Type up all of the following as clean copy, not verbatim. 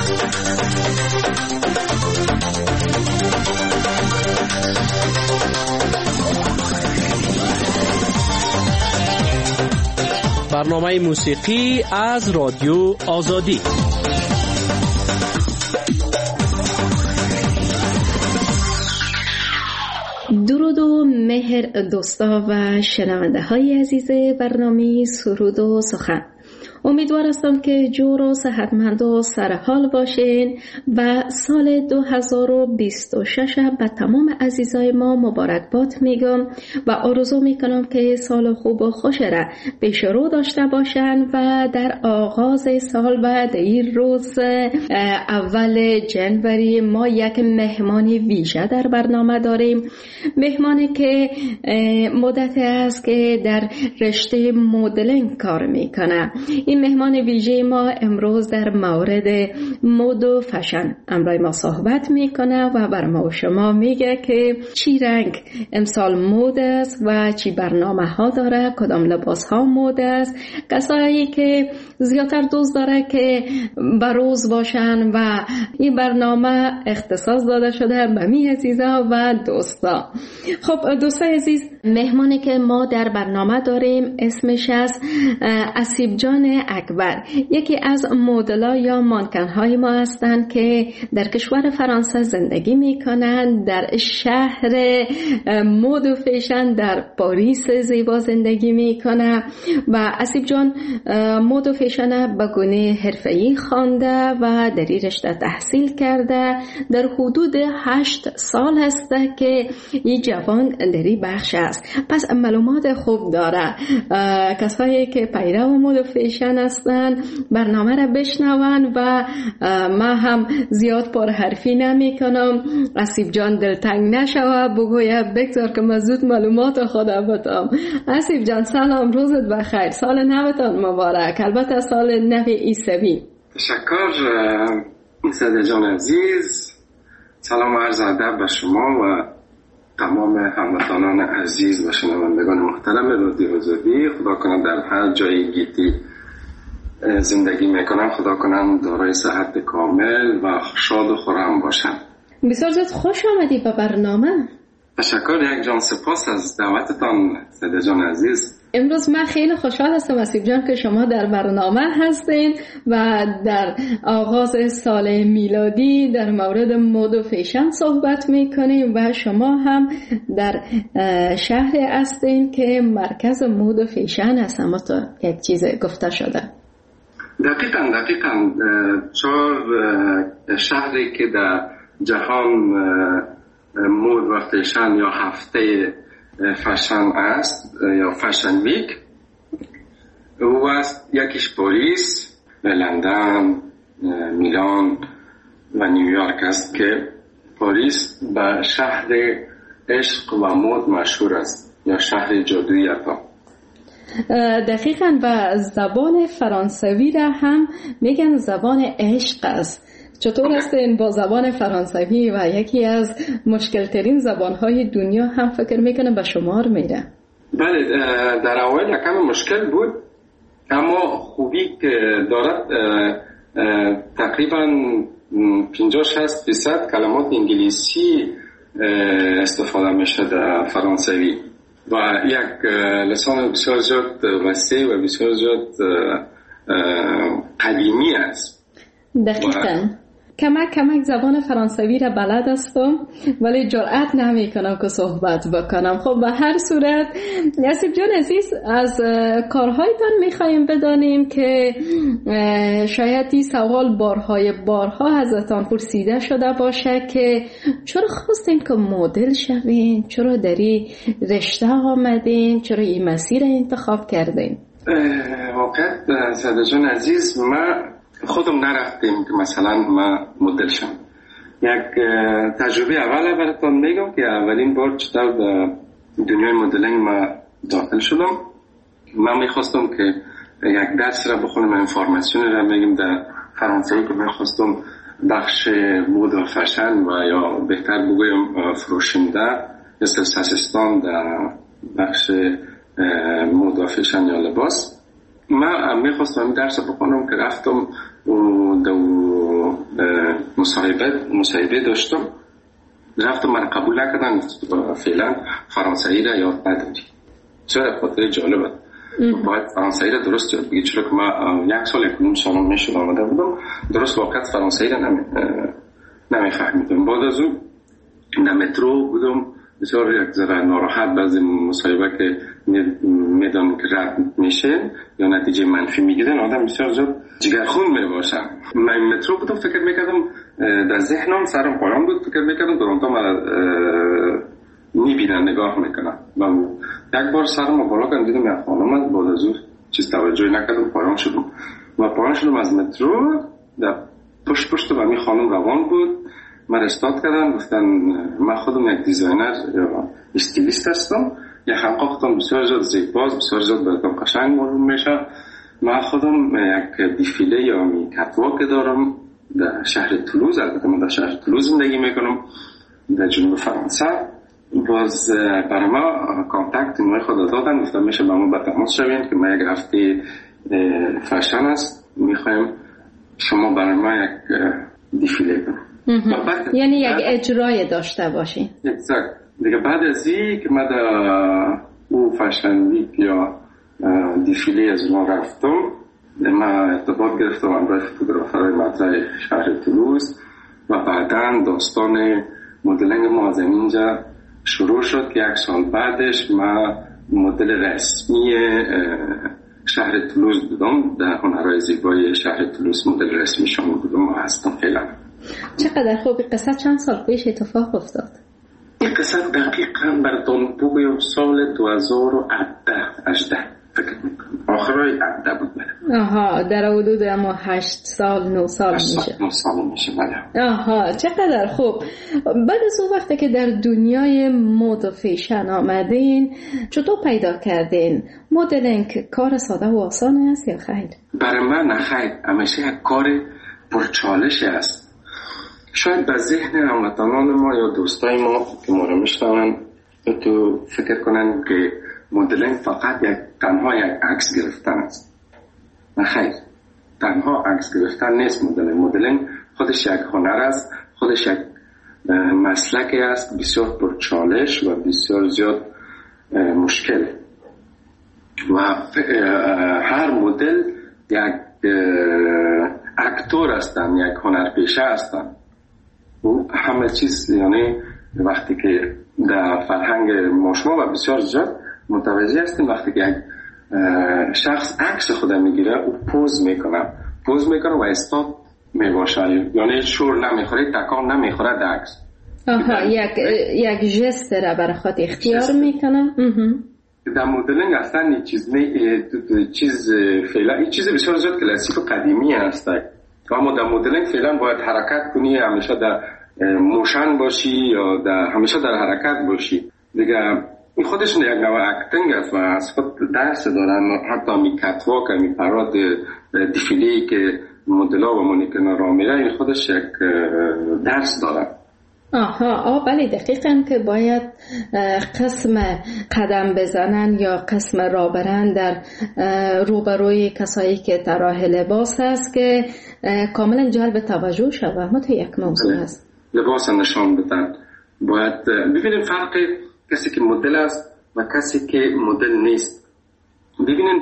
برنامه موسیقی از رادیو آزادی. درود و مهر دوستا و شنونده های عزیز برنامه سرود و سخن. امیدوار هستم که جور و صحتمند و سرحال باشین و سال 2026 به تمام عزیزای ما مبارکباد میگم و آرزو میکنم که سال خوب و خوش را پیش رو داشته باشن و در آغاز سال و در این روز اول جنوری ما یک مهمانی ویژه در برنامه داریم. مهمانی که مدت است که در رشته مدلینگ کار میکنه. این مهمان ویژه ما امروز در مورد مد و فشن امروز ما صحبت میکنه و بر ما و شما میگه که چی رنگ امسال مد است و چی برنامه ها داره، کدام لباس ها مد است، کسایی که زیادتر دوست داره که بروز باشن و این برنامه اختصاص داده شده به می عزیزا و دوستا. خب دوستای عزیز، مهمانی که ما در برنامه داریم اسمش از اسیب جان اکبر، یکی از مدل‌ها یا مانکن‌های ما هستند که در کشور فرانسه زندگی می‌کنند، در شهر مد و فیشن در پاریس زیبا زندگی می‌کنه و اسیب جان مد و فیشن به گونه حرفه‌ای خوانده و در این رشته تحصیل کرده. در حدود 8 سال است که این جوان در این بخش است، پس معلومات خوب داره. کسایی که پیرو مد و فیشن هستن برنامه را بشنون و ما هم زیاد پرحرفی نمی کنم. اسیب جان دلتنگ نشوه، بگویه بگذار که من زود معلومات خدا بتم. اسیب جان سلام، روزت بخیر، سال نوتان مبارک، البته سال نو عیسوی. تشکر صده جان عزیز، سلام و عرض ادب به شما و تمام هموطنان عزیز و شنوندگان محترم رادیو آزادی. خدا کنه در هر جایی گیتی زندگی میکنم، خدا کنم دارای صحت کامل و شاد و خرم باشم. بسیار زیاد خوش آمدی به برنامه. تشکر یک جان، سپاس از دعوتتان صده جان عزیز. امروز من خیلی خوشحال هستم اسیب جان که شما در برنامه هستین و در آغاز سال میلادی در مورد مد و فیشن صحبت میکنیم و شما هم در شهر هستین که مرکز مد و فیشن است. اما تو یک چیز گفته شده. دقیقاً 4 شهری که در جهان مد و فیشن یا هفته فشن است یا فشن ویک، او است یکیش پاریس، لندن، میلان و نیویورک است که پاریس به شهر عشق و مد مشهور است یا شهر جادویی عطا. دقیقاً و زبان فرانسوی را هم میگن زبان عشق است. چطور است این با زبان فرانسوی و یکی از مشکل ترین زبانهای دنیا هم فکر میکنه به شمار میره؟ بله، در اول یکم مشکل بود، اما خوبی که دارد تقریبا 50-60% کلمات انگلیسی استفاده میشه در فرانسوی و یک لسان بسیار زیاد وسیع و بسیار زیاد قدیمی است. دقیقاً کمک زبان فرانسوی را بلد هستم ولی جرأت نمی کنم که صحبت بکنم. خب به هر صورت اسیب جان عزیز، از کارهایتان میخواییم بدانیم که شاید این سوال بارها ازتان پرسیده شده باشه که چرا خواستین که مدل شوین، چرا در این رشته آمدین، چرا این مسیر انتخاب کردین؟ واقعا صده جان عزیز، ما خودم نرفتیم که مثلا ما مدل شم. یک تجربه اول براتون میگم که اولین بار چطور به دنیای مدلینگ ما داخل شدم. من میخواستم که یک درس را بخونم، انفارماسیون را میگم در فرانسوی که میخواستم بخش مد و فشن و یا بهتر بگویم فروشنده یا سیستان در بخش مد و فشن یا لباس. من میخواستم درس بخونم که رفتم و مصاحبه داشتم، رفتم من قبول نکردن، فعلا فرانسوی را یاد نداری. چرا؟ خاطر جالبه باید فرانسوی را درست یاد بگیری، چرا که من 1 سال 1 سال میشد آمده بودم، درست واقعا فرانسوی را نمیفهمیدم. بعد از اون در مترو بودم، بسیار یک ذره ناراحت، بعضی مصاحبه که میدونم که رد میشه یا نتیجه منفی میگیرن، آدم بسیار زود جگرخون میباشم. من مترو بودم، فکر میکردم در ذهنم سرم پایان بود، فکر میکردم درونتا من میبینن، نگاه میکنن. من یک بار سرم بالا کردم، دیدم یک خانم است، بعد از اون چیز توجهی نکردم، پایان شدم. و پایان شدم از مترو، در پشت و می خانم روان بود، من استاد کردن، گفتن من خودم یک دیزاینر یا استیلیست هستم، یک خلقاقتم بسیار زیاد زیباست، بسیار زیاد براتم قشنگ معلوم میشه. من خودم یک دیفیله یا کتواک دارم در شهر تولوز، البته من در شهر تولوز زندگی میکنم در جنوب فرانسه. باز برای ما کانتکت نوع خود دادن، گفتن میشه با ما به تماس شوین که ما یک هفته فشن است، میخوایم شما برای ما یک دیفیله کنیم. یعنی یک اجرای داشته باشین. اگزکت. دیگه بعد از این که من در او فشن ویک یا دیفیله از ما رفتم، من ارتباط گرفتم همراه فوتوگرافرهای مطرح شهر تولوز و بعداً داستان مدلینگ ما از اینجا شروع شد که 1 سال بعدش من مدل رسمی شهر تولوز بودم، در هنرهای زیبای شهر تولوز مدل رسمی شما بودم و هستم فعلا. چقدر خوب. قصه چند سال پیش اتفاق افتاد؟ این قصه دقیقاً براتون بگویم سال 2018 فکر میکنم، آخرای 18 بود. آها، در حدود اما 8 سال 9 سال میشه. 9 سال میشه. آها، چقدر خوب. بعد از اون وقتی که در دنیای مد و فیشن آمدین، چطور پیدا کردین؟ مدلینگ کار ساده و آسان است یا خیر؟ برای من نه خیر، همیشه یک کار پرچالش است. شاید به ذهن هموطنان ما یا دوستای ما که ما رو میشنون تو فکر کنن که مدلینگ فقط تنها یک عکس گرفتن است. نه خیر، تنها عکس گرفتن نیست. مدلینگ خودش یک هنر است، خودش یک مسلکی است بسیار پرچالش و بسیار زیاد مشکل. و هر مدل یک اکتور هستن، یک هنرپیشه هستن. و همه چیز، یعنی وقتی که در فرهنگ ما شما و بسیار زیاد متوجه هستیم، وقتی که یک شخص عکس خود میگیره او پوز میکنه و استاد میباشه، یعنی شور نمیخوره، تکان نمیخوره در عکس. آها، یک جست را برای خود اختیار میکنه. در مدلینگ اصلا چیز فعلا این چیز بسیار زیاد کلاسیک و قدیمی است. اما در مدلینگ فعلا باید حرکت کنی، همیشه در موشن باشی یا همیشه در حرکت باشی. دیگه این خودش یک نوع اکتینگ است و از خود درس دارن. حتی می کتواک، می پراد دیفیلی که مدلا و مانیکن را میره، این خودش یک درس داره. آها، بله، دقیقاً که باید قسم قدم بزنن یا قسم را برن در روبروی کسایی که طراح لباس هست که کاملا جلب توجه شود. ما تو یک موضوع هست لباس نشان بدن. باید ببینیم فرق کسی که مدل است و کسی که مدل نیست. ببینین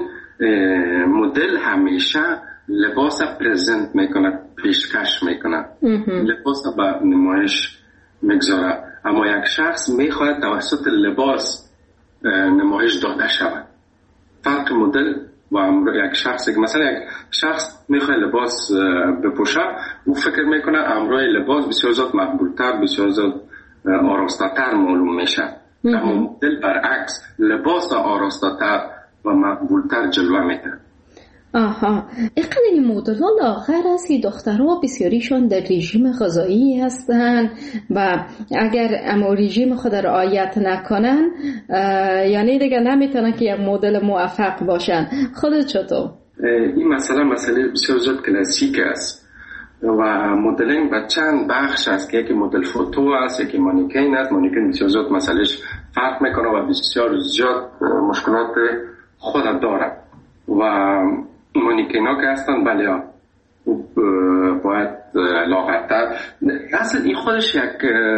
مدل همیشه لباس پرزنت میکنه، پیشکش میکنه، لباس به نمایش میگذاره. اما یک شخص میخواهد توسط لباس نمایش داده شود. فرق مدل و یک شخص، مثلا یک شخص میخواد لباس بپوشه، او فکر میکنه امروز لباس بسیار زیاد مقبولتر، بسیار زیاد آراسته‌تر معلوم میشه. اما مدل برعکس، لباس آراسته‌تر و مقبولتر جلوه میده. آها، اینقدر این مدل‌ها لاغر است که دخترها بسیاریشون در رژیم غذایی هستن و اگر اما رژیم خود را رعایت نکنن یعنی دیگه نمیتونن که یک مدل موفق باشن. خودت چطور؟ این مسئله بسیار زیاد کلاسیک است و مدلینگ به چند بخش است که یکی مدل فوتو است، یکی مانیکین است. مانیکین بسیار زیاد مسئلهش فرق میکنه و بسیار زیاد مشکلات خود داره و مانیکینا که هستن بله باید لاغرتر اصلا این خودش یک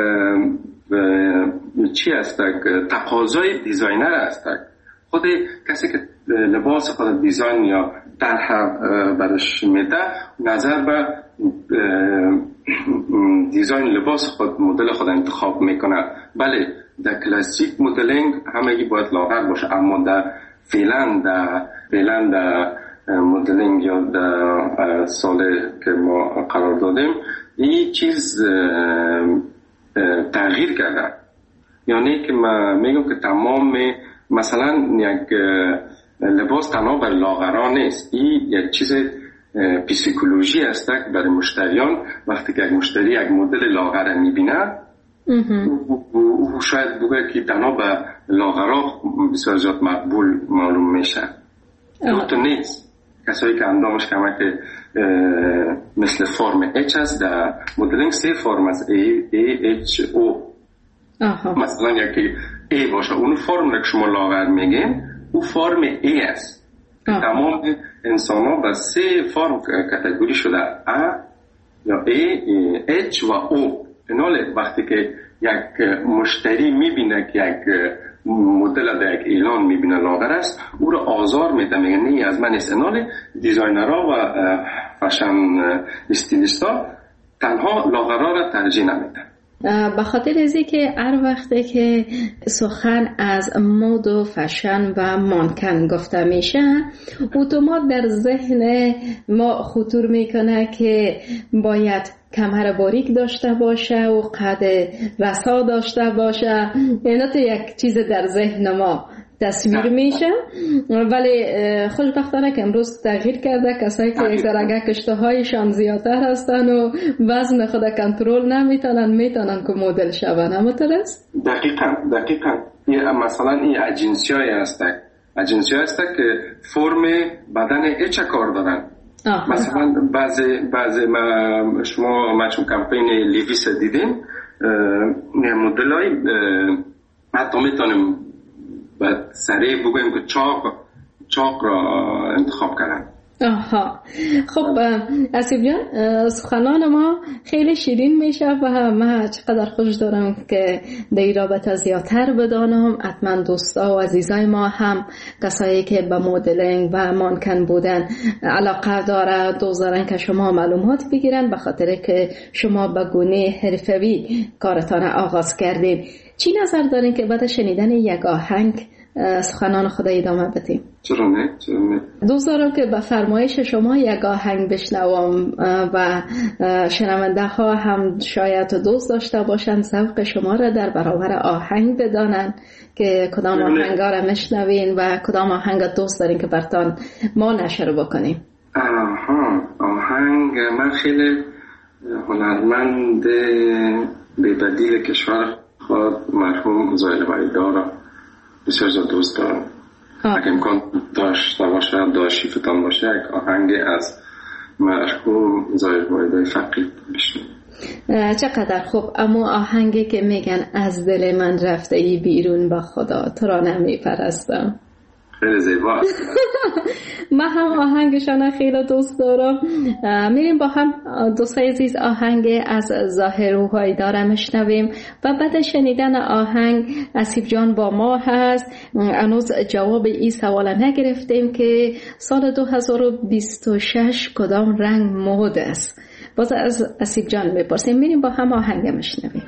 چی است، تقاضای دیزاینر است. خود کسی که لباس خود دیزاین یا طرح برش میده نظر به دیزاین لباس خود، مدل خود انتخاب میکنه. بله در کلاسیک مدلینگ همگی باید لاغر باشه، اما در فعلا در مدلینگ یا در سال که ما قرار دادیم این چیز تغییر کرده. یعنی که من میگم که تمام مثلا یک لباس تنها بر لاغران نیست، این یک چیز پسیکولوژی است که برای مشتریان وقتی که یک مشتری یک مدل لاغر میبینه او شاید بگه که تنها به لاغرا بسیار زیاد مقبول معلوم میشه. تو نیست کسایی که اندامش کمک مثل فرم H است، در مدلینگ 3 فرم است، A, H, O. مثلا یکی A باشه اون فرم را که شما لاغر میگین او فرم A است. تمام انسان ها به 3 فرم کاتگوری شده، A یا A, H و O. ایناله وقتی که یک مشتری میبینه که یک مدل در یک اعلان میبینه لاغر است او را آزار میده، میگه نه از من نیست. ایناله دیزاینرها و فشن استیلیستا تنها لاغرها را ترجیح نمیدن. به خاطر ازی که هر وقته که سخن از مد و فشن و مانکن گفته میشه اتومات در ذهن ما خطور میکنه که باید کمر باریک داشته باشه و قد رسا داشته باشه. اینا تو یک چیز در ذهن ما تصویر میشه، ولی خوشبختانه که امروز تغییر کرده. کسایی که یک ذره کشتهایشان زیادتر هستن و وزن خود کنترل نمیتونن میتونن که مدل شون. همونطور است؟ دقیقاً مثلا این اجنسی هست که فرم بدن اچ کار دارن. مثلا بعضی شما چون کمپین لیویس دیدیم مدلای حتی میتونیم بعد سریع بگویم که چاق را انتخاب کردن. خب اسیب جان، سخنان ما خیلی شیرین میشه و من چقدر خوش دارم که در این رابطه زیادتر بدانم. حتما دوستا و عزیزای ما هم کسایی که به مدلینگ و مانکن بودن علاقه داره دوست دارن که شما معلومات بگیرن، به خاطر که شما به گونه حرفوی کارتان آغاز کردین. چی نظر دارین که بعد شنیدن یک آهنگ سخنان خدا ادامه بدیم؟ چرا نه؟ دوست دارم که به فرمایش شما یک آهنگ بشنوم و شنونده ها هم شاید دوست داشته باشن ذوق شما را در برابر آهنگ بدانن که کدام آهنگ را میشنوین و کدام آهنگ دوست دارین که برتان ما نشر بکنیم. آهنگ من خیلی هنرمند بی‌بدیل کشور خود مرحوم زاهد وحیدا را بسیار زیاد دوست دارم. اگه امکان داشته باشه داشیفتان باشه یک آهنگ از مرحوم زاهد وحیدای فقید بشنویم. چقدر خوب. اما آهنگی که میگن از دل من رفته ای بیرون با خدا تو را نمیپرستم خیلی زیباست. من هم آهنگشان خیلی دوست دارم. میریم با هم دوستای عزیز آهنگ از ظاهر وحیدا را میشنویم و بعد شنیدن آهنگ اسیب جان با ما هست. هنوز جواب این سوال نگرفتیم که سال 2026 کدام رنگ مد است. باز از اسیب جان میپرسیم. میریم با هم آهنگ میشنویم.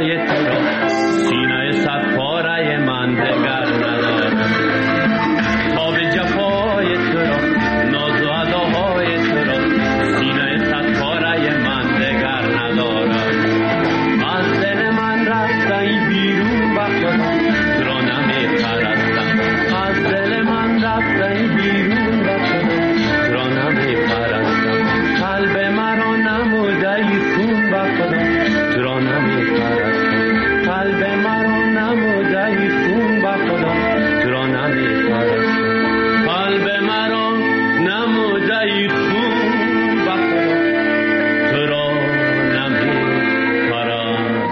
صفای تو را سینه صد پاره من دگر ندارد خواب جفای تو را ناز و اداهای تو را سینه صد پاره من دگر ندارد از دل من رفته بیرون بخدا تو را نمی پرستم از دل من رفته بیرون بخدا تو را نمی پرستم قلب مرا نموده خون بخدا تو را نمی پرستم قلب مرا نموده خون بخدا تو را نمی پرستم قلب مرا نموده خون بخدا تو را نمی پرستم.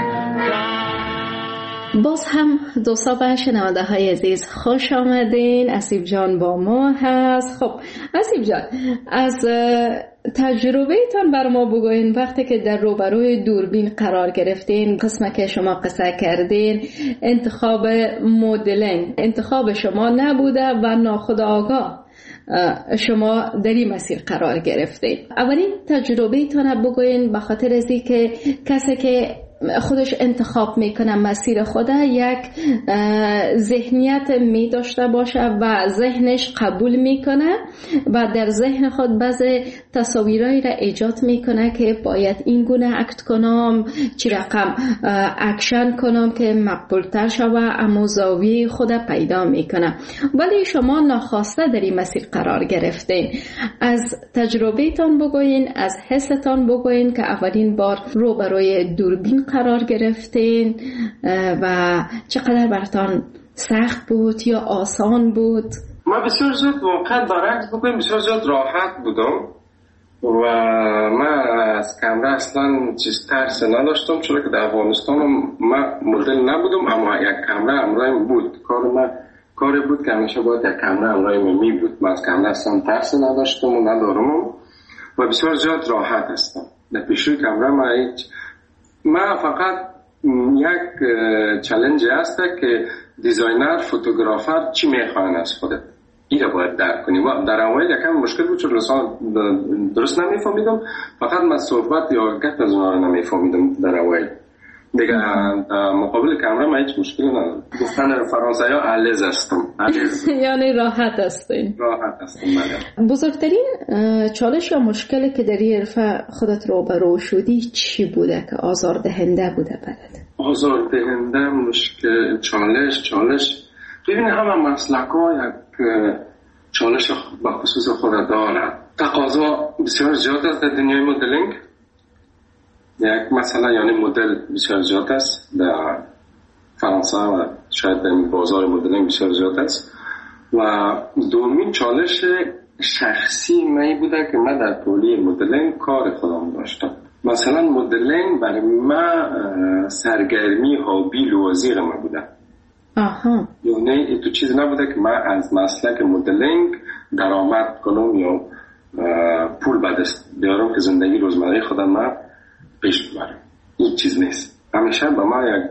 باز هم دوستا و شنونده های عزیز خوش آمدین. اسیب جان با ما هست. خب اسیب جان، از تجربه تان بر ما بگوین وقتی که در روبروی دوربین قرار گرفتین، قسمه که شما قصه کردین انتخاب مدلینگ انتخاب شما نبوده و ناخودآگاه شما در این مسیر قرار گرفتین. اولین تجربه تان بگوین، به خاطر از این که کسی که خودش انتخاب میکنه مسیر خوده یک ذهنیت می داشته باشه و ذهنش قبول میکنه و در ذهن خود بعضی تصاویرایی را ایجاد میکنه که باید این گونه اکت کنم، چی رقم اکشن کنم که مقبولتر شوه، اما زاویه خود پیدا میکنه. ولی شما ناخواسته در این مسیر قرار گرفتین. از تجربه تان بگوین، از حستان بگوین که اولین بار روبروی دوربین قرار گرفتین و چقدر براتون سخت بود یا آسان بود؟ ما بسیار زود واقعا برعکس بگویم بسیار زود راحت بودم و من از کامرا اصلا چیز ترس نداشتم، چون که در افغانستان من مدل نبودم، اما یک کامرا همراهم بود. کاری بود که همیشه باید یک کامرا همراهم می بود. من از کامرا اصلا ترس نداشتم و ندارم و بسیار زیاد راحت هستم. در پیشوی کامرا من فقط یک چالش هست که دیزاینر فوتوگرافر چی میخواهن از خودت، این رو باید درک کنی. و در اول یکم مشکل بود چون درست نمیفهمیدم، فقط من صحبت یا گفت از اونها رو نمیفهمیدم در اول. دیگه مقابل کامرا من هیچ مشکلی ندارم. گفتن فرانسوی ها علیز هستم. یعنی راحت هستین؟ راحت هستم. بزرگترین چالش یا مشکلی که در این حرفه خودت روبرو شدی چی بوده که آزاردهنده بوده برات؟ آزاردهنده مشکل چالش ببینید همه مسلک ها یک چالش به خصوص خود داره. تقاضا بسیار زیاد است در دنیای مدلینگ. یک مثلا یعنی مدل بسیار زیاد است در فرانسه و شاید در بازار مدلینگ بسیار زیاد است. و دومین چالش شخصی من بوده که من در طولی مدلینگ کار خودم داشتم. مثلا مدلینگ برای من سرگرمی هابی لوازیر من بوده. یعنی تو چیز نبوده که من از مسلک مدلینگ درآمد کنم یا پول به دست بیارم که زندگی روزمره خودم من پیش ببرم. این چیز نیست. همیشه با ما یک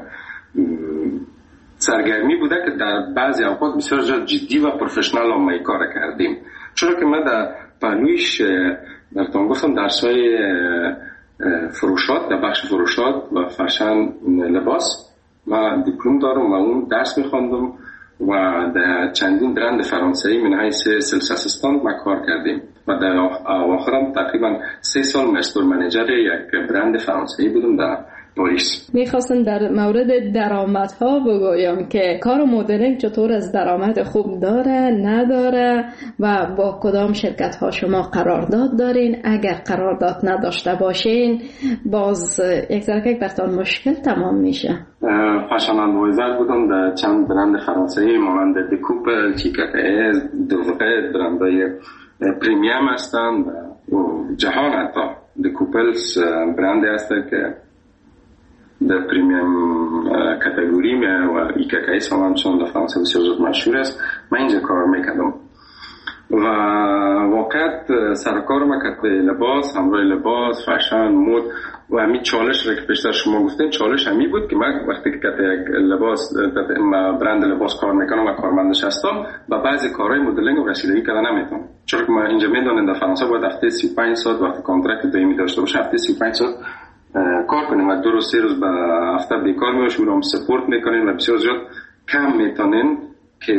سرگرمی بوده که در بعضی اوقات بسیار جدی و پروفشنال هم کار کردیم. چرا که من در پهلویش براتون گفتم درسای فروشات، در بخش فروشات و فشن لباس و دیپلم دارم و اون درس میخواندم و در چندین برند فرانسوی من حیث سلس اسیستانت ما کار کردیم و در آخرم تقریبا 3 سال مستر منیجر یک برند فرانسوی بودم در پاریس. میخواستم در مورد درآمدها بگویم که کار مدلینگ چطور از درآمد خوب داره نداره و با کدام شرکت ها شما قرارداد دارین. اگر قرارداد نداشته باشین باز یک ذره براتون مشکل تمام میشه. فشن ادوایزر بودم در چند برند فرانسوی مانند دکوپل، چیکاکایز، دوغه، برندهای پریمیم هستند و جهان. حتی دکوپلز برندی هست که در پریمیم کاتگوری میه و ایکاکایز هم چون در فرانسه بسیار زود مشهور است. من اینجا کار میکردم و واقعا سرکار ما که لباس، همراه لباس، فشن، مد و همین چالش را که پیشتر شما گفتین، چالش همی بود که من وقتی که یک لباس برند لباس کار میکنم و کارمندش هستم و بعضی کارهای مدلینگ و رسیدگی کردن نمیتونم. چون که ما اینجا میدونیم در فرانسه باید هفته 35 ساعت وقتی کانترکت دائمی داشته باشه، هفته 35 ساعت کار کنیم و 2 روز 3 روز به هفته بیکار میباشیم رو سپورت میکنیم و بسیار زیاد کم میتونیم که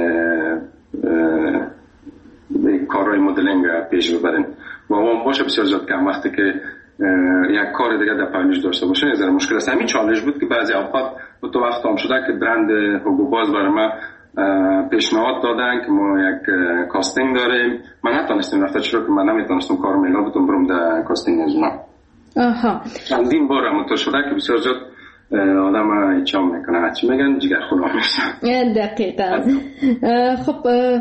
کارهای مدلینگ پیش ببریم و اون باشه بسیار زیاد کم. وقتی که یک کار دیگه در پایینش داشته باشه یه ذره مشکل است. همین چالش بود که بعضی اوقات تو وقت هم شده که برند هوگو باز برای ما پیشنهاد دادن که ما یک کاستینگ داریم. من نتونستم رفته چرا که من نمیتونستم کار میلا بتونم برم در کاستینگ از ما. چندین بار همونطور شده که بسیار زیاد آدم ایچام میکنه چی میگن جگر خدا میشن. دقیقا. خب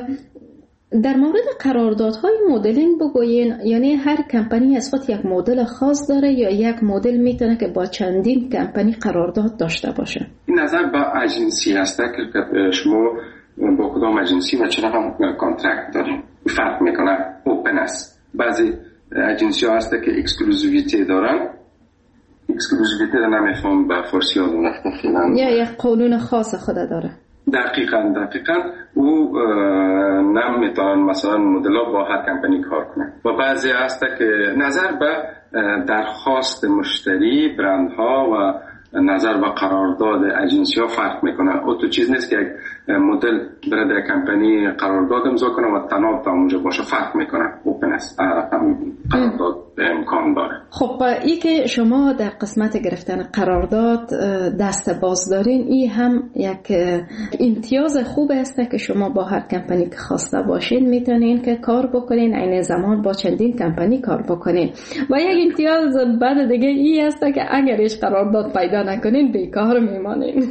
در مورد قراردادهای مدلینگ بگوین، یعنی هر کمپانی از خود یک مدل خاص داره یا یک مدل میتونه که با چندین کمپانی قرارداد داشته باشه؟ این نظر به اجنسی هست که شما با کدام اجنسی و چرا هم کانترکت داریم فرق میکنه. اوپن است. بعضی اجنسی ها هست که اکسکلوزیویتی دارن. اکسکلوزیویتی رو نمیفهم به فارسی ها دونفته فیلن یا یک قانون خاص خود داره. دقیقاً او نمیتونن مثلا مدل ها با هر کمپانی کار کنه و بعضی هست که نظر به درخواست مشتری برندها و نظر به قرارداد اجنسی ها فرق میکنه. او تو چیز نیست که یک مدل برای در کمپانی قرارداد امضا کنه و تناب تا اونجا باشه، فرق میکنه. اوپن است، قرارداد امکان داره. خب ای که شما در قسمت گرفتن قرارداد دست باز دارین، ای هم یک امتیاز خوب است که شما با هر کمپانی که خواسته باشین میتونین که کار بکنین، عین زمان با چندین کمپانی کار بکنین. و یک امتیاز بعد دیگه ای است که اگرش قرارداد پیدا نکنین بیکار میمانین.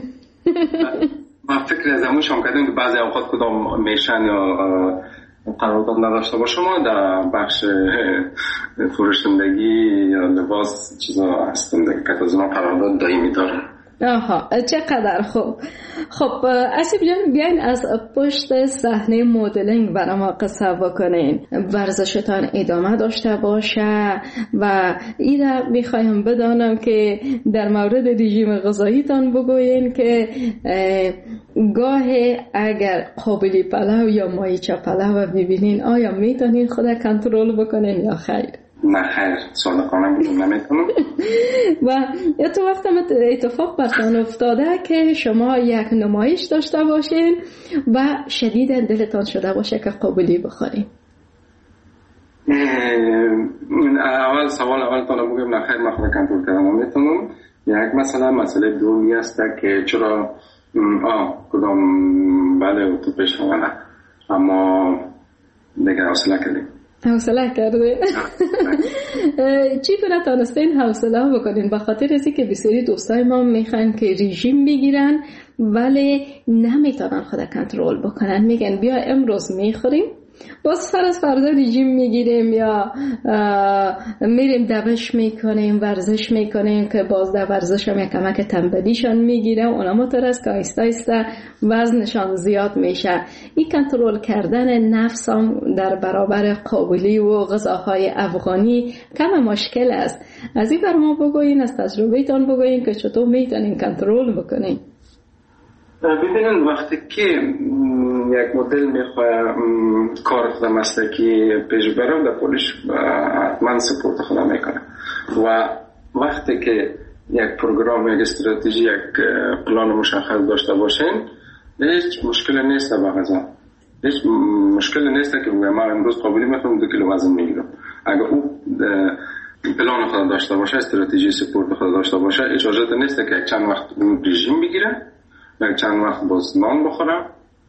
من فکر از همون شما کردیم که بعضی اوقات کدام میشن یا قرارداد نداشته باشه. ما در بخش فروشندگی یا لباس چیزا هستیم که از ما قرارداد دائمی داره. آها، چقدر خوب. خب اسیب جان، بیاین از پشت صحنه مدلینگ برای ما قصه بکنین. ورزشتان ادامه داشته باشه و اینا میخوایم بدانم که در مورد رژیم غذاییتان بگوین که گاه اگر قابلی پلو یا مایچه پلو ببینین آیا میتونین خود کنترل بکنین یا خیر؟ نه خیر، صادقانه بگم نمیتونم. و یا تو وقت اتفاق براتون افتاده که شما یک نمایش داشته باشین و شدید دلتان شده باشه که قابلی بخورین؟ اول سوال اول تانو بگم نه خیر، من خود کنترل کردم نمیتونم. یک مسئله دومی است که چرا کدام بله تو پیش نه، اما دیگر حوصله کردیم. حوصله کرده. چی کنه تانستین حوصله بکنین؟ به خاطر ازی که بسیاری دوستای ما میخوان که رژیم بگیرن ولی نمیتونن خود کنترل بکنن. میگن بیا امروز میخوریم باز سر از فردا رژیم میگیریم یا میریم دوش میکنیم، ورزش میکنیم که باز در ورزش هم یک کمک تنبلیشان میگیره. اونا مطور است که آیسته آیسته وزنشان زیاد میشه. این کنترل کردن نفس هم در برابر قابلی و غذاهای افغانی کم مشکل است. از این بر ما بگوین، از تجربه تان بگوین که چطور میتونین کنترل بکنین. ببینن وقتی که یک مدل میخواه کار خود مسلکی پیش برم در پولش حتما سپورت خودم میکنه و وقتی که یک پروگرام، یک استراتژی، یک پلان مشخص داشته باشین هیچ مشکل نیست با غذا. هیچ مشکل نیست که من امروز قابلی میخوام 2 کیلو وزن میگیرم. اگر او پلان خود داشته باشه، استراتژی سپورت خود داشته باشه، اجازه نیست که چند وقت رژیم بگیره یک چند وقت باز نان بخورم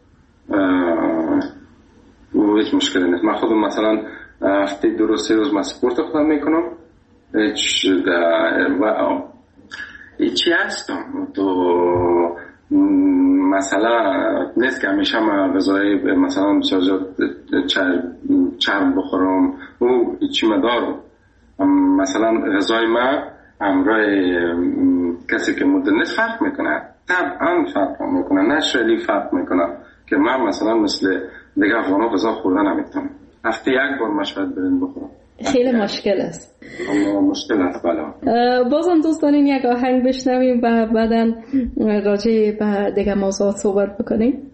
و هیچ مشکلی نیست. من خودم مثلا هفته 2 روز 3 روز من سپورت خودم میکنم. هیچی هستم تو مثلا نیست که همیشه من غذای مثلا چرم بخورم و هیچی مدارم. مثلا غذای من همراه کسی که مدل نیست فرق میکنه، طبعا فرق میکنه، نشلی فرق میکنه که من مثلا مثل دیگه افغانا غذا خوردن نمیتونم. هفته 1 بار مشاید برین بخورم. خیلی مشکل است. اما مشکل است بله. بازم دوستان این یک آهنگ بشنویم و بعداً راجع به دیگه موضوعات صحبت بکنیم.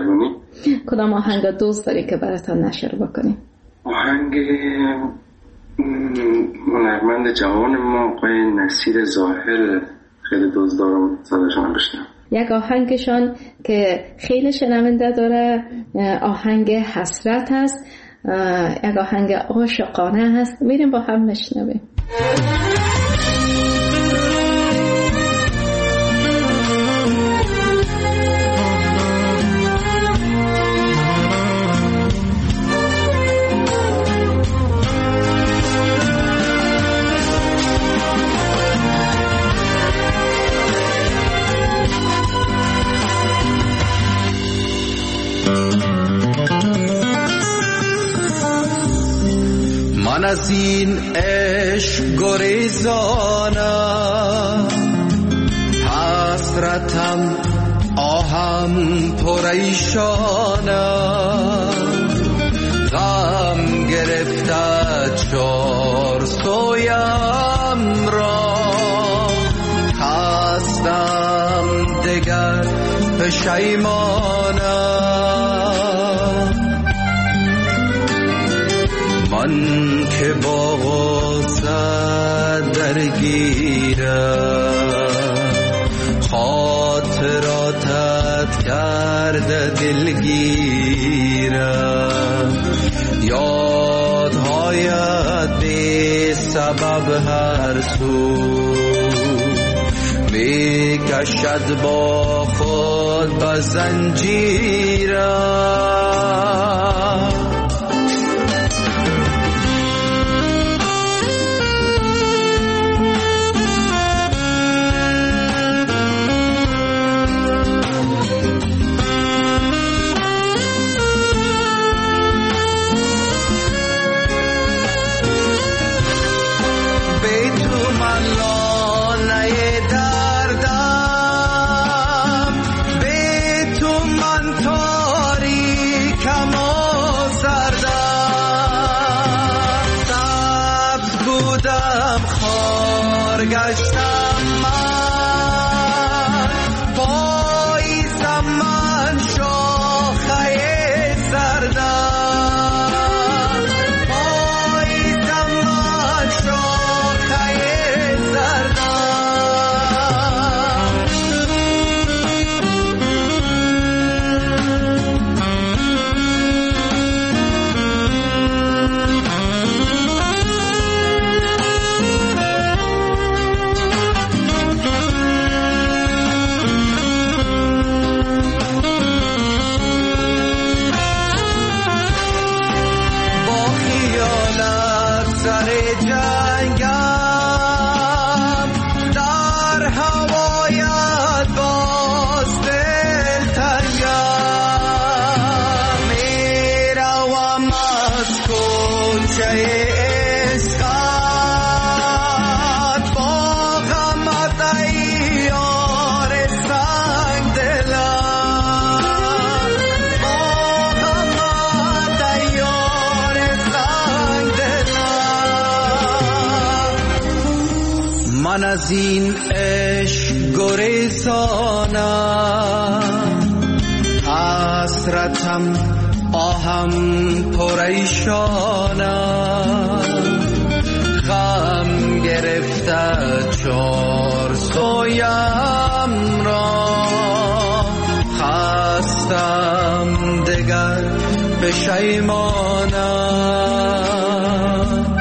میربونی؟ کدام آهنگ دوست داری که براتون نشر بکنیم؟ آهنگ هنرمند جوان ما آقای نصیر ظاهر خیلی دوست دارم صداشون بشنم. یک آهنگشان که خیلی شنونده داره آهنگ حسرت هست، یک آهنگ عاشقانه هست، میریم با هم بشنویم. من از این عشق گریزانم، حسرتم آهم پریشانم، غم گرفته چار سویم را، خستم دگر پشیمانم. من که با غصه درگیرم، خاطراتت کرده دلگیرم، یادهایت بی سبب هر سو می کشد با خود به زنجیرم. من از این عشق گریزانم، حسرتم آهم پریشانم، غم گرفته چار سویم را، خستم دگر پشیمانم.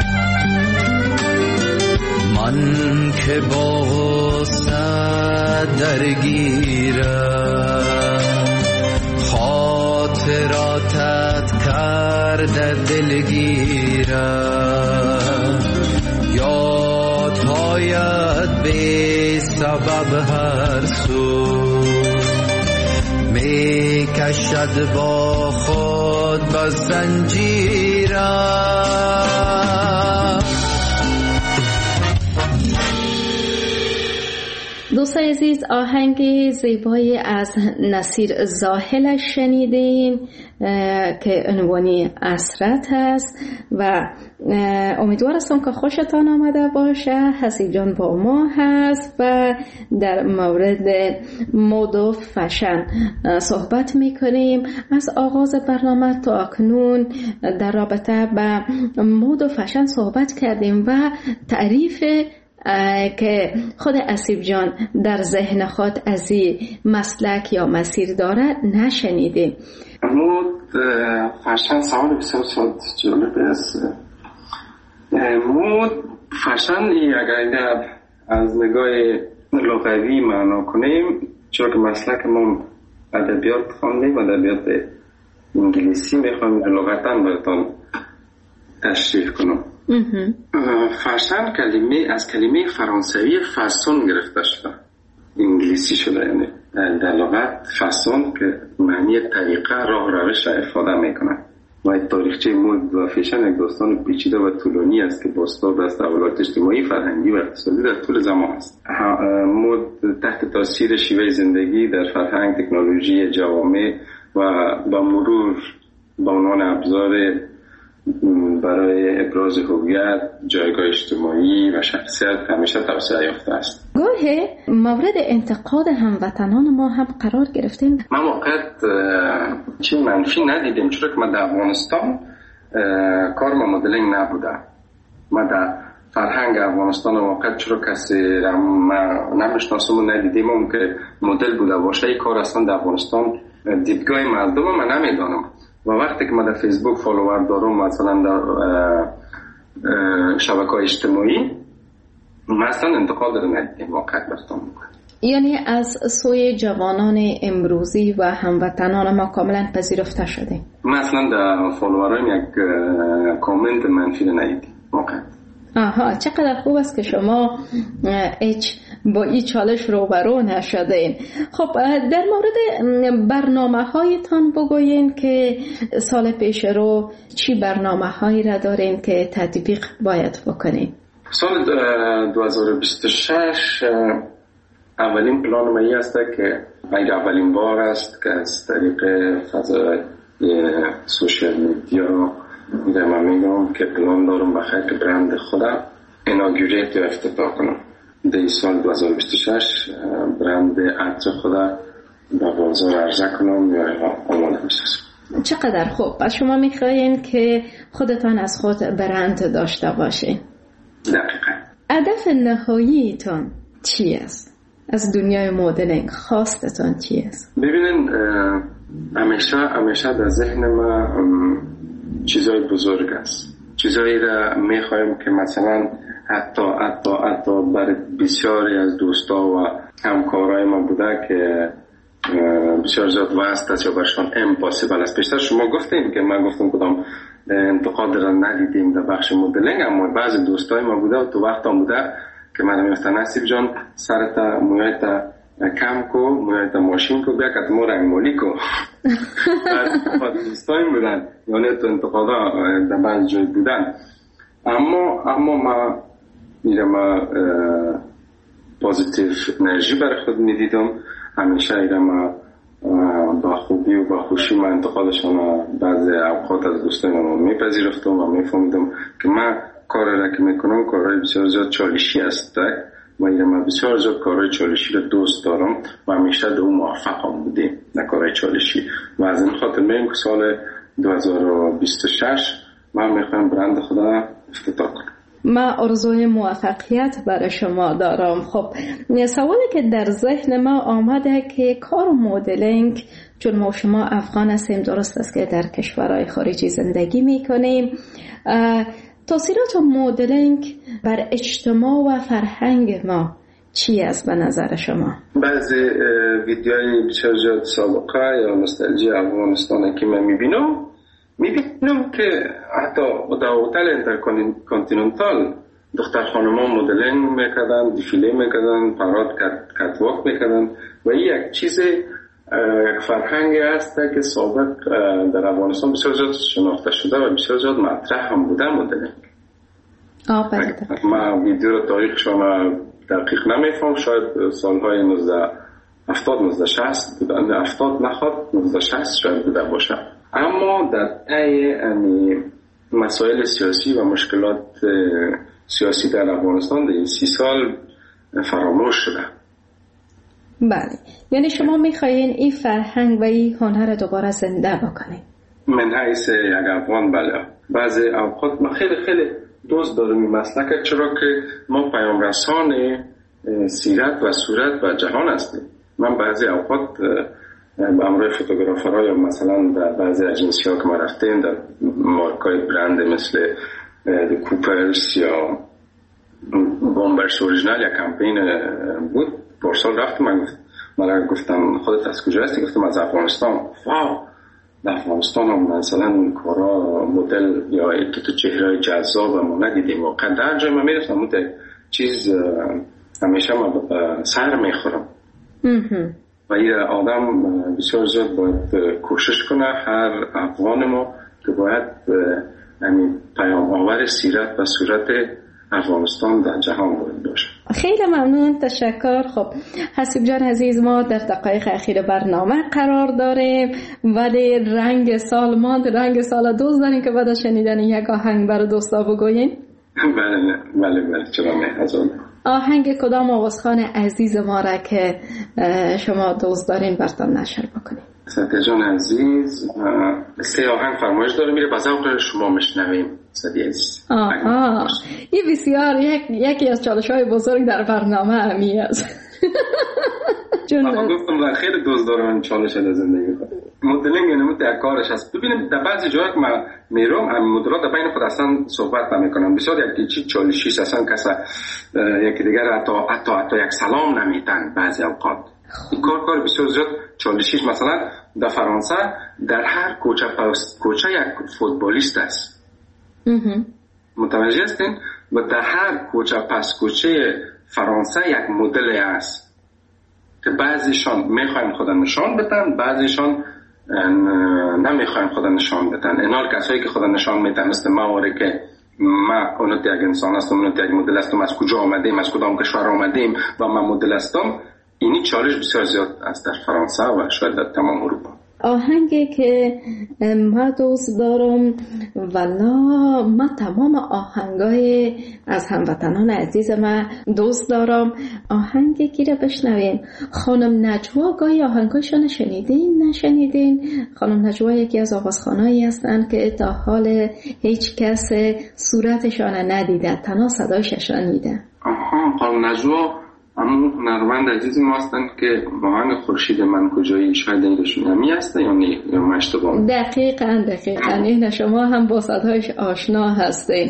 من که با غصه درگیرم، خاطراتت کرده دلگیرم، یادهایت بی سبب هر سو می کشد با خود به زنجیرم. دوستای عزیز، آهنگ زیبایی از نصیر زاهل شنیدین که عنوانی اسرت هست و امیدوار هستم که خوشتان آمده باشه. حسیب جان با ما هست و در مورد مد و فشن صحبت میکنیم. از آغاز برنامه تا اکنون در رابطه به مد و فشن صحبت کردیم و تعریف که خود حسیب جان در ذهن خود از این مسلک یا مسیر داره نشنیدیم. مد فشن سوال بسیار جالب است. مد فشن اگر از نگاه لغوی معنا کنیم، چون که مسلک ما ادبیات خواندیم، ادبیات انگلیسی میخوام لغتا براتون تشریح کنم. فشن از کلمه فرانسوی فاسون گرفته شده، انگلیسی شده، یعنی در لغت فاسون که معنی طریقه، راه، روش را افاده میکنه. و تاریخچه مد و فشن یک داستان پیچیده و طولانی است که بازتاب از تحولات اجتماعی، فرهنگی و اقتصادی در طول زمان است. مد تحت تاثیر شیوه زندگی در فرهنگ، تکنولوژی جوامع و با مرور به عنوان ابزار برای ابراز هویت، جایگاه اجتماعی و شخصیت همیشه توسعه یافته است. گاهی مورد انتقاد هموطنان ما هم قرار گرفتیم. ما موقعیت چی منفی ندیدیم، چون که ما در افغانستان کار ما مدلینگ نبوده. ما در فرهنگ افغانستان واقعیت چون کسی ما نمیشناسم و ندیدیم اون که مدل بوده باشه. این کار اصلا در افغانستان دیدگاه مردم ما نمیدانم. و وقتی که ما در فیسبوک فالوور دارم، مثلا در شبکه‌های اجتماعی، ما اصلا انتقاد رو ندیدیم واقعا براتون میگم. یعنی از سوی جوانان امروزی و هموطنان ما کاملا پذیرفته شده. ما اصلا در فالوورام یک کامنت منفی ندیدیم واقعا. آها، چقدر خوب است که شما با این چالش روبرو نشدین. خب در مورد برنامه هایتان بگوین که سال پیش رو چی برنامه هایی را دارین که تطبیق باید بکنین؟ سال 2026 اولین پلان ما این است که اولین بار است که از طریق فضای سوشال میدیا من میگم که پلان دارم بخیر که برند خودم ایناگوریت یا افتتاح کنم. در سال 2026 برند عطر خودم به بازار عرضه کنم یا آماده بسازم. چقدر خوب. پس شما میخواین که خودتان از خود برند داشته باشین. دقیقا. هدف نهاییتان چی است؟ از دنیای مدلینگ خواستتان چی است؟ ببینین همیشه در ذهن ما چیزای بزرگ است. چیزایی را میخوایم که مثلا حتی برای بسیاری از دوستا و همکارای ما بوده که بسیار زیاد وست است یا برشان امپاسیبل است. پیشتر شما گفتیم که من گفتم کدام انتقاد را ندیدیم در بخش مدلینگ، اما بعضی دوستای ما بوده و تو وقت هم بوده که من میگفتن حسیب جان سرتا مویتا کم کو، مویتا ماشین کو، بیا که تمو رنگ مالی کو. بعد دوستای بودن یعنی تو انتقادا در بعض جای بودن، اما ما میرم پوزیتیو انرژی برای خود میدیدم. همیشه ایرم با خوبی و با خوشی من انتقادشون بعضی اوقات از دوستای ما میپذیرفتم و میفهمیدم که من کار را که میکنم کارهای بسیار زیاد چالشی است و ایرم بسیار زیاد کارهای چالشی را دوست دارم و همیشه در اون موفقم بودیم در کارهای چالشی. و از این خاطر میگم که سال 2026 من میخوایم برند خدا افتتاح کنم. من آرزوی موفقیت برای شما دارم. خب سوالی که در ذهن ما آمده که کار مدلینگ، چون ما شما افغان هستیم، درست است که در کشورهای خارجی زندگی میکنیم، تاثیرات مدلینگ بر اجتماع و فرهنگ ما چی است به نظر شما؟ بعضی ویدیوهای بسیار زیاد سابقه یا نوستالژی افغانستان که من میبینم که حتی در هتل اینترکانتیننتال دختر خانمان مدلینگ میکردن، دیفیله میکردن، پراد کتواک میکردن و این یک چیز، یک فرهنگی است که سابق در افغانستان بسیار زیاد شناخته شده و بسیار زیاد مطرح هم بوده مدلینگ. بله. ما ویدیو رو تاریخ شما دقیق نمیفهم، شاید سالهای 1970 1960 بودن، 70 نخواد 1960 شاید بوده باشه. اما در طی مسائل سیاسی و مشکلات سیاسی در افغانستان در این 30 سال فراموش شده. بله، یعنی شما میخواین این فرهنگ و این هنر رو دوباره زنده بکنید؟ من حیث یک افغان بله. بعضی اوقات ما خیلی دوست دارم این مسئله، چرا که ما پیام رسان سیرت و صورت و جهان هستیم. من بعضی اوقات با همراه فوتوگرافرها یا مثلا در بعضی اجنسی ها که ما رفتیم در مارکای برند مثل کوپرس یا بومبرس اوریجینال یا کمپین بود، پارسال رفتم، من گفتم خودت از کجا هستی؟ گفتم از افغانستان. واو، در افغانستان هم مثلا این کارا مدل یا تو چهره جذاب ما ندیدیم. واقعا در جای من میرفتم اون چیز همیشه ما سر میخورم و این آدم بسیار زیاد باید کوشش کنه، هر افغان ما که باید پیام آور سیرت و صورت افغانستان در جهان باید باشه. خیلی ممنون، تشکر. خب حسیب جان عزیز، ما در دقایق اخیر برنامه قرار داریم ولی رنگ سال ماند، رنگ سال دوست داریم که بعد شنیدن یک آهنگ برای دوستا بگوین؟ بله چرا نه. از آهنگ کدام آوازخوان عزیز ما را که شما دوست دارین براتون نشر بکنیم؟ سعید جان عزیز 3 آهنگ فرمایش داره میره، با ذوق شما میشنویم. سعید عزیز این بسیار یکی از چالش‌های بزرگ در برنامه همی است. من گفتم خیلی دوست دارم چالش در زندگی مدلنگ، یعنی در کارش هست. ببینیم در بعضی جاها که من میرم مدلات در بین خود اصلا صحبت نمیکنم، بسیار یک چالشی اصلا کسی یکی دیگر حتی یک سلام نمیتن. بعضی اوقات این کار بسیار زیاد چالشیش. مثلا در فرانسه در هر کوچه یک فوتبالیست است. متوجه هستین؟ و در هر کوچه پس کوچه فرانسه یک مدل است که بعضیشان میخواین خود نشان بدن، بعضیشان نمیخواین خود نشان بدن. اینا کسایی که خود نشان میدن مثل ما که ما اونو یک انسان هستم، اونو یک مدل هستم، از کجا آمدیم، از کدام کشور آمدیم و من مدل هستم. اینی چالش بسیار زیاد است در فرانسه و شاید در تمام اروپا. آهنگی که ما دوست دارم والا ما تمام آهنگای از هموطنان عزیز من دوست دارم. آهنگی که رو بشنویم خانم نجوا، گاهی آهنگاشون شنیدین نشنیدین؟ خانم نجوا یکی از آوازخوانایی هستن که تا حال هیچ کس صورتشان ندیده، تنها صدایش شنیده. خانم نجوا اما هنرمند عزیز ما هستن که با آهنگ خورشید من کجایی، شاید اینشون همی هسته یا نه، یا من اشتباه؟ دقیقاً این شما هم با صدایش آشنا هستین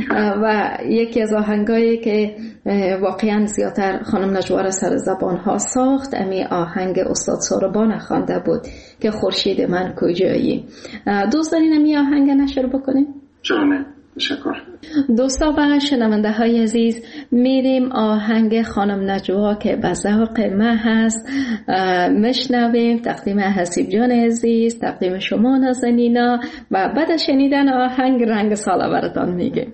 و یکی از آهنگایی که واقعاً زیادتر خانم نجوا را سر زبان ها ساخت امی آهنگ استاد ساربان خوانده بود که خورشید من کجایی. دوست دارین امی آهنگ نشر بکنیم؟ چرا نه؟ تشکر. دوستا و شنونده های عزیز، میریم آهنگ خانم نجوا که به ذوق من هست مشنویم. تقدیم حسیب جان عزیز، تقدیم شما نازنینا و بعد شنیدن آهنگ رنگ سالا براتون میگیم.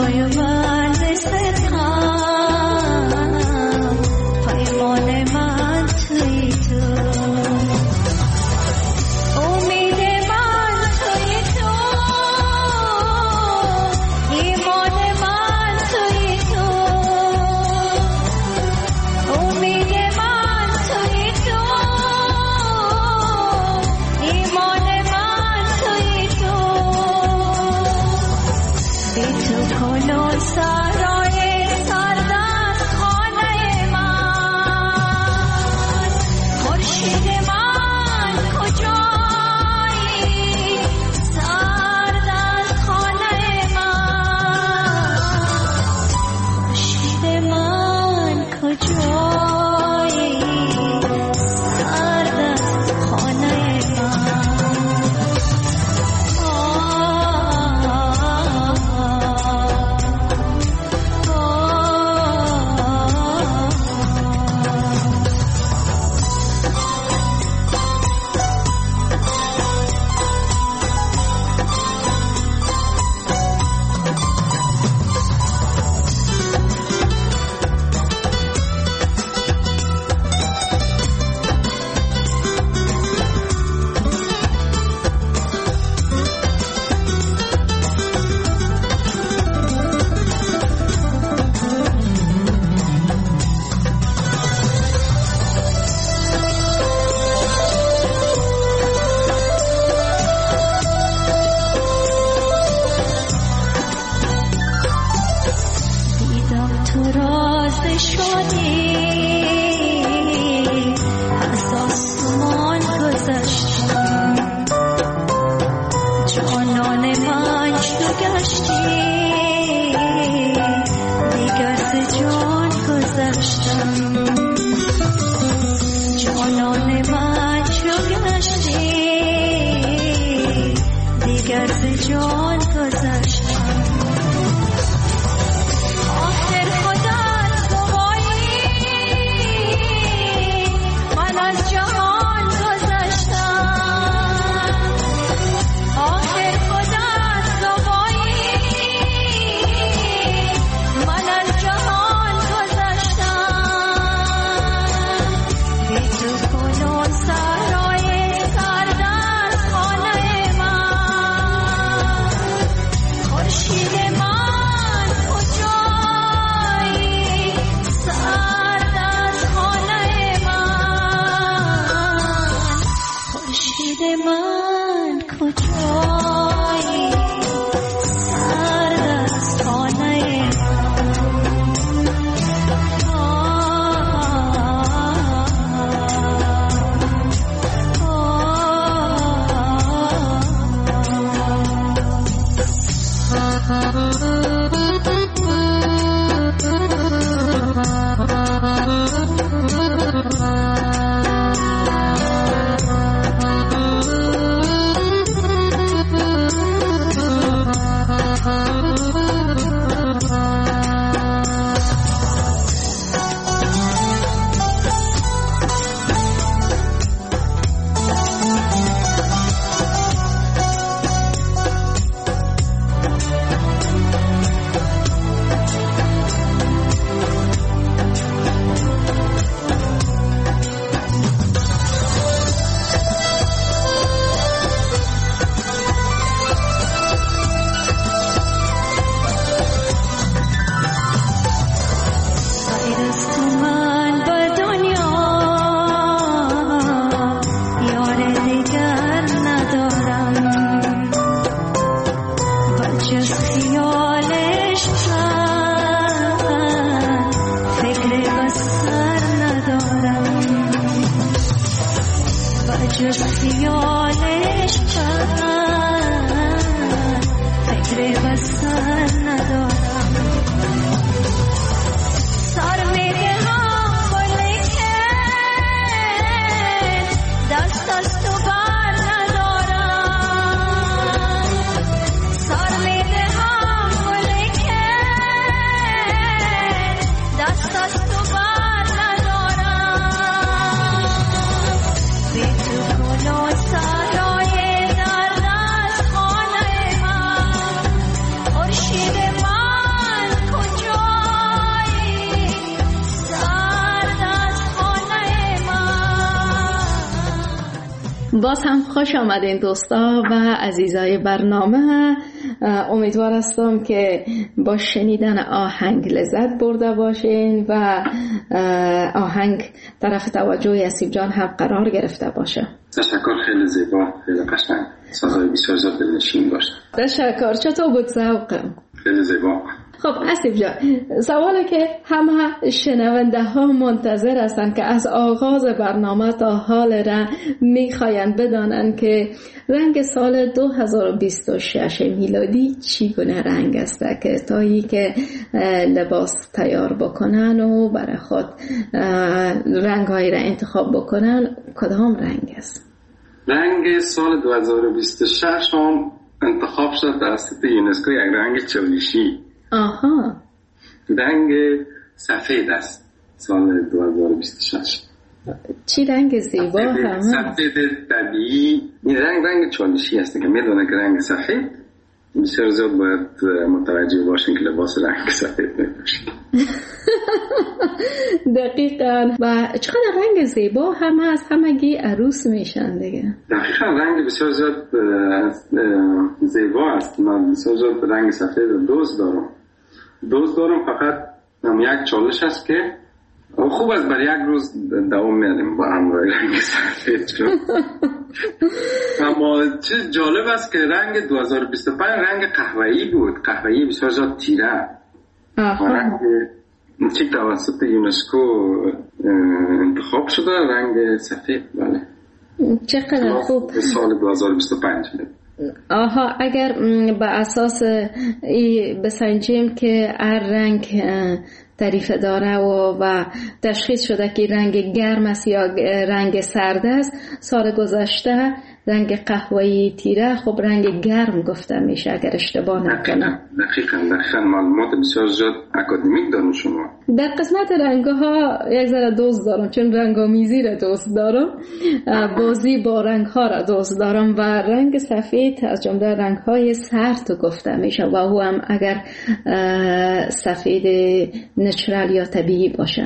پیمان من باز هم خوش آمدین دوستا و عزیزای برنامه. امیدوار هستم که با شنیدن آهنگ لذت برده باشین و آهنگ طرف توجه یسیب جان هم قرار گرفته باشه. تشکر، خیلی زیبا، خیلی قشنگ، سازهای بسیار دلنشین داشت. تشکر. چطور بود ذوق؟ خیلی زیبا. خب اسیف جان، سوالی که همه شنونده ها منتظر هستند که از آغاز برنامه تا حال را میخواین بدانند که رنگ سال 2026 میلادی چی گونه رنگ است که تایی که لباس تیار بکنن و برای خود رنگ هایی را انتخاب بکنن، کدام رنگ است؟ رنگ سال 2026 هم انتخاب شد توسط یونسکو یک رنگ چالشی. آها. رنگ سفید است سال 2026. چی رنگ زیبا همه؟ سفید طبیعی. این رنگ چالشی است که میدونه که رنگ سفید بسیار زیاد باید متوجه باشین که لباس رنگ سفید نپوشید. دقیقاً. و چقدر رنگ زیبا همه از همگی عروس میشن دیگه. دقیقاً رنگ بسیار زیاد زیبا است. من بسیار زیاد رنگ سفید دوست دارم فقط یک چالش است که خوب است برای یک روز دوام میاریم با همراه رنگ سفید شد. اما چیز جالب است که رنگ 2025 رنگ قهوه‌ای بود، قهوه‌ای بسیار زیاد تیره. رنگ چی توسط یونسکو انتخاب شده رنگ سفید. بله چقدر خوب. سال 2025. آها، اگر به اساس بسنجیم که هر رنگ تعریف داره و تشخیص شده که رنگ گرم است یا رنگ سرد است، سال گذشته رنگ قهوه‌ای تیره خب رنگ گرم گفته میشه اگر اشتباه نکنم. دقیقاً معلومات بسیار زیاد اکادمیک دارم شما. در قسمت رنگ‌ها یک ذره دوست دارم، چون رنگ‌آمیزی را دوست دارم، بازی با رنگ‌ها را دوست دارم و رنگ سفید از جمله رنگ‌های سرد گفته میشه و او هم اگر سفید نچرال یا طبیعی باشه.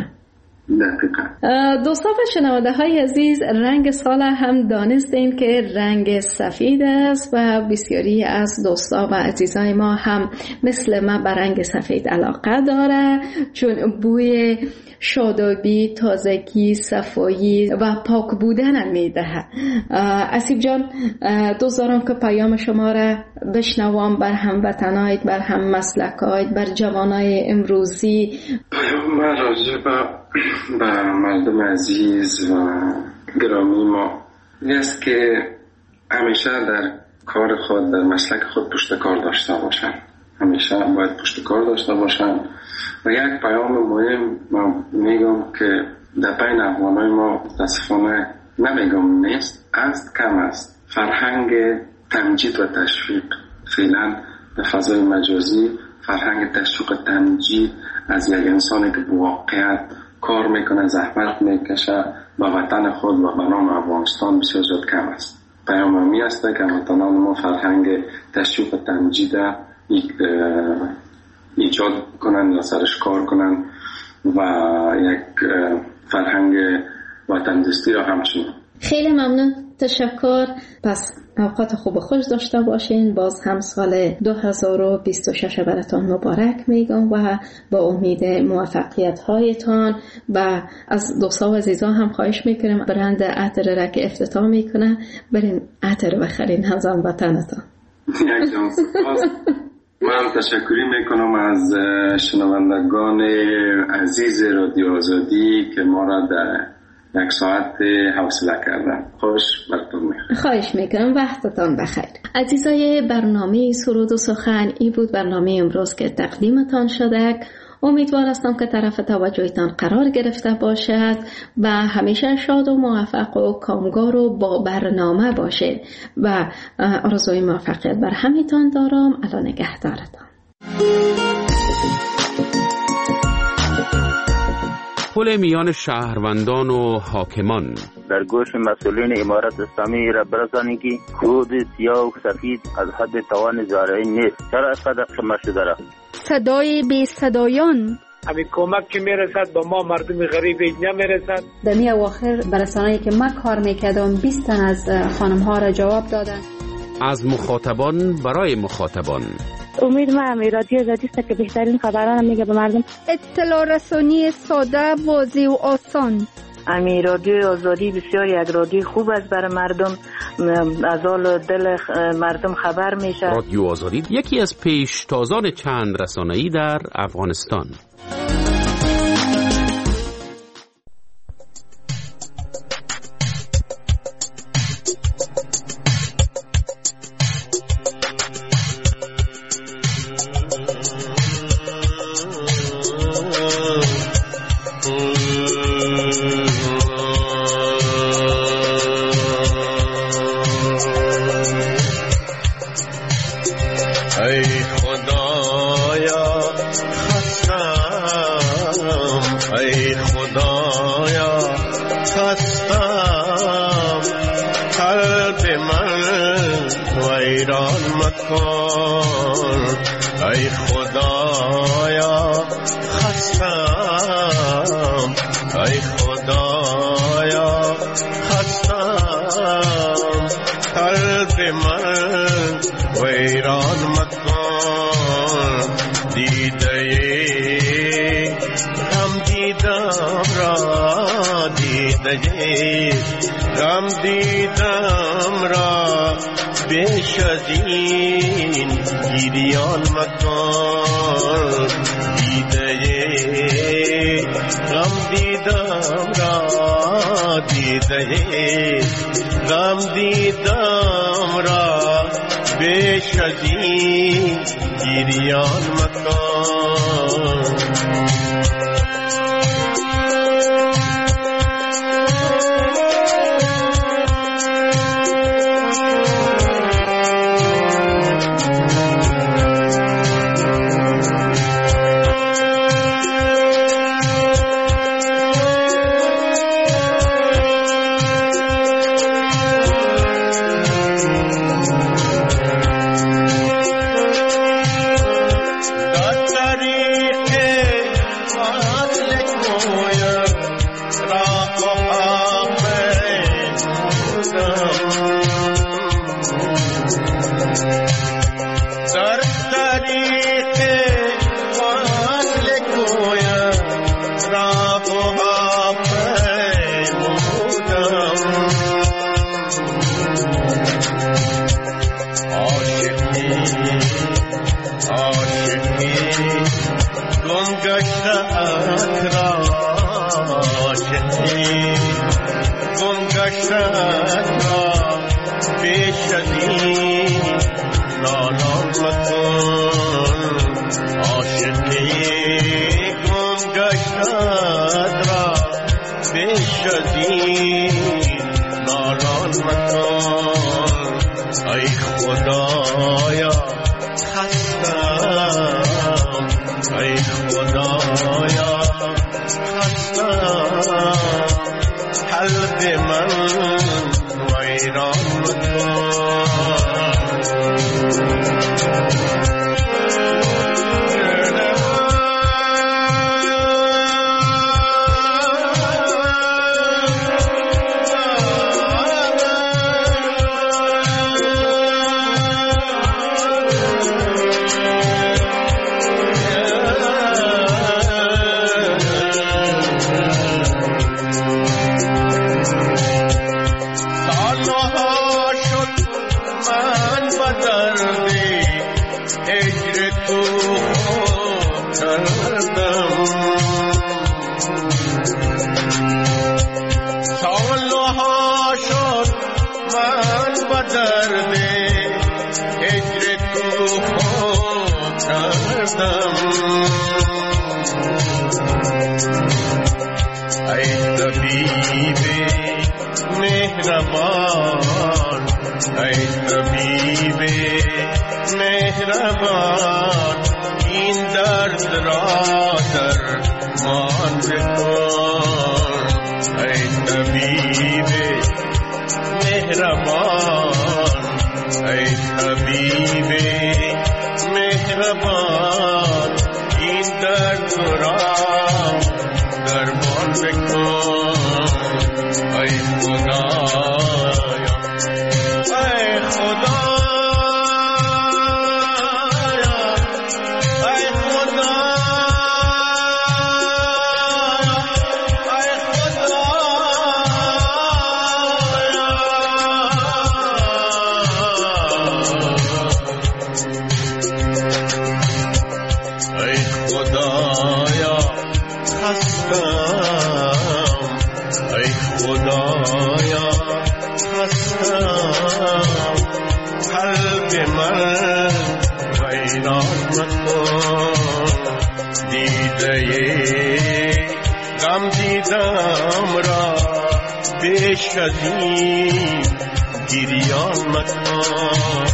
دوستان و شنونده های عزیز، رنگ سال هم دانستیم که رنگ سفید است و بسیاری از دوستان و عزیزای ما هم مثل ما به رنگ سفید علاقه داره، چون بوی شادابی، تازگی، صفایی و پاک بودن میدهد. اسیب جان، دوست دارم که پیام شما را بشنوم بر هموطنایت، بر هم مسلکایت، بر جوانای امروزی. پیام راجع به مردم عزیز و گرامی ما این است که همیشه در کار خود، در مسلک خود پشت کار داشته باشن. همیشه باید پشت کار داشته باشن. و یک پیام مهم ما میگم که در بین افغانای ما متاسفانه نمیگم نیست، است کم است فرهنگ تمجید و تشویق. فعلا در فضای مجازی فرهنگ تشویق تمجید از یک انسانی که واقعیت کار میکنه، زحمت میکشه به وطن خود و به نام افغانستان بسیار زیاد کم است. پیام می است که هموطنان ما فرهنگ تشویق و تمجید ایجاد کنن یا سرش کار کنن و یک فرهنگ وطن دوستی را همچنین. خیلی ممنون، تشکر. پس اوقات خوب خوش داشته باشین. باز هم سال 2026 براتون مبارک میگم و با امید موفقیت هایتان. و از دوستا و عزیزان هم خواهش میکنم برند عطر را که افتتاح میکنه برین عطر بخرین همزمان وطنتان. یک جان سپاس. من تشکری میکنم از شنوندگان عزیز رادیو آزادی که ما را در یک ساعت حوصله کردن. خوش براتون میخوام. خواهش میکنم، وقتتان بخیر. عزیزای برنامه سرود و سخن، این بود برنامه امروز که تقدیمتان شده. امیدوار هستم که طرف توجهتان قرار گرفته باشد و همیشه شاد و موفق و کامگار و با برنامه باشید و آرزوی موفقیت بر همیتان دارم. الله نگهدارتان. پل میان شهروندان و حاکمان. در گوش مسئولین امارت اسلامی را برسانید که خود سیاه و سفید از حد توان زارعی نیست. چرا اینقدر خمه شده را؟ صدای بی صدایان. همین کمک که میرسد با ما مردم غریب نمیرسد. در می اواخر برسانه‌ای که من کار میکردم 20 تن از خانم ها را جواب دادن. از مخاطبان برای مخاطبان. امید ما رادیو آزادی است که بهترین خبران میگه به مردم. اطلاع رسانی ساده، واضح و آسان. رادیو آزادی بسیار یک رادیو خوب است برای مردم از حال دل مردم خبر میشه. رادیو آزادی یکی از پیشتازان چند رسانه‌ای در افغانستان. غم دیدم را بیش از این گریان مکن، دیده غم دیدم را، دیده غم دیدم را بیش از این گریان مکن. پرده غم دیدم را بیش از این گریان مکن.